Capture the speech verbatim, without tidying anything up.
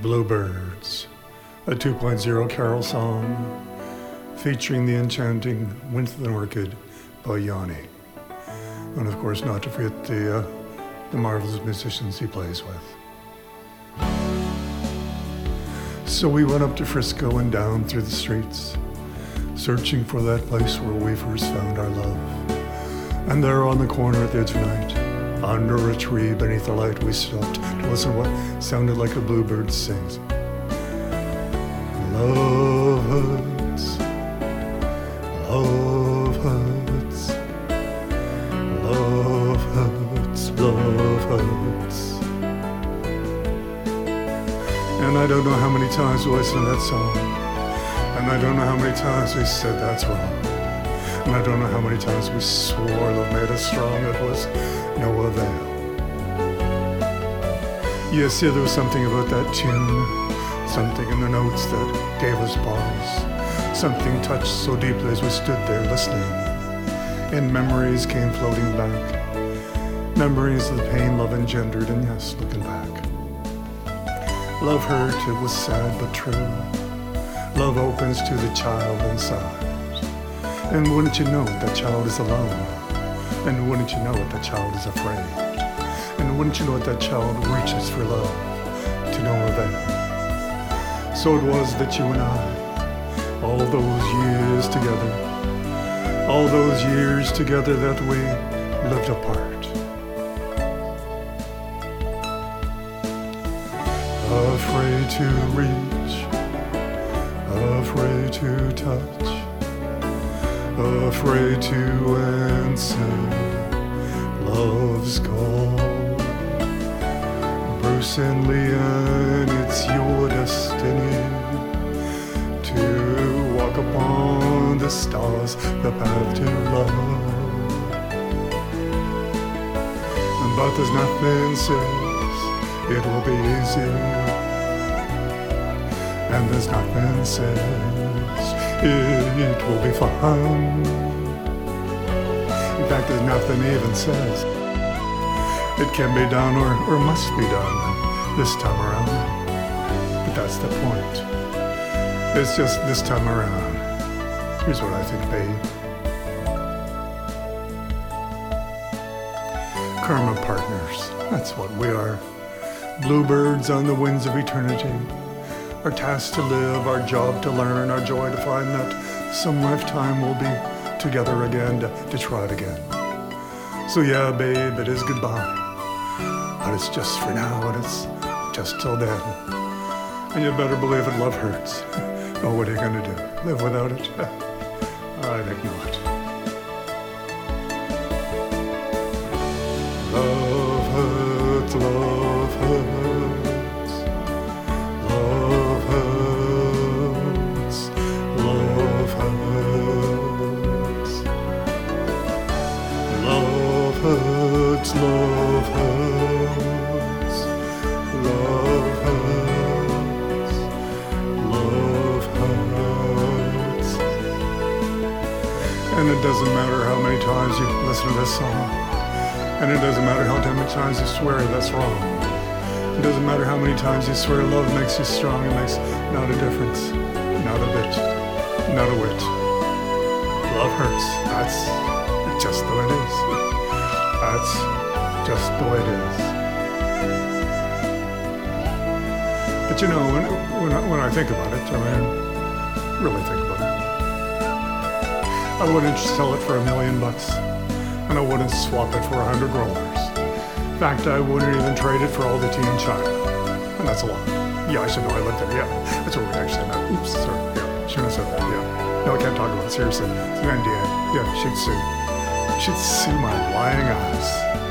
Bluebirds, a two point oh carol song featuring the enchanting Winston Orchid by Yanni. And of course, not to forget the, uh, the marvelous musicians he plays with. So we went up to Frisco and down through the streets, searching for that place where we first found our love. And there on the corner at the edge of night, under a tree beneath the light, we stopped to listen to what sounded like a bluebird sings. Love hurts, love hurts, love hurts, love hurts. And I don't know how many times we listened to that song, and I don't know how many times we said that's wrong, and I don't know how many times we swore love made us strong. It was no avail. Yes, yeah, there was something about that tune, something in the notes that gave us pause, something touched so deeply as we stood there listening, and memories came floating back, memories of the pain love engendered, and yes, looking back. Love hurt, it was sad but true. Love opens to the child inside, and wouldn't you know it, that child is alone. And wouldn't you know it, that child is afraid. And wouldn't you know it, that child reaches for love to no avail. So it was that you and I, all those years together, all those years together that we lived apart. Afraid to reach, afraid to touch, afraid to answer love's call. Bruce and Leanne, it's your destiny to walk upon the stars, the path to love. But there's nothing says it will be easy, and there's nothing says it will be fun. In fact, there's nothing even says it can be done or, or must be done this time around. But that's the point. It's just this time around. Here's what I think, babe. Karma partners, that's what we are. Bluebirds on the winds of eternity. Our task to live, our job to learn, our joy to find that some lifetime we'll be together again to, to try it again. So yeah, babe, it is goodbye. But it's just for now, and it's just till then. And you better believe it, love hurts. Oh, what are you gonna do? Live without it? I think not. Love hurts, love hurts, love hurts, love hurts, love hurts, love hurts, love hurts, love hurts. And it doesn't matter how many times you listen to this song. And it doesn't matter how many times you swear that's wrong. It doesn't matter how many times you swear love makes you strong. It makes not a difference, not a bit, not a whit. Love hurts. That's just the way it is. That's just the way it is. But you know, when when I, when I think about it, I mean, really think about it, I wouldn't sell it for a million bucks. And I wouldn't swap it for a hundred rollers. In fact, I wouldn't even trade it for all the tea in China. And that's a lot. Yeah, I should know I lived there. Yeah, that's what we actually met. Oops, sorry. Yeah, shouldn't have said that. Yeah. No, I can't talk about it. Seriously. It's an N D A. Yeah, she'd sue. She'd sue my lying ass.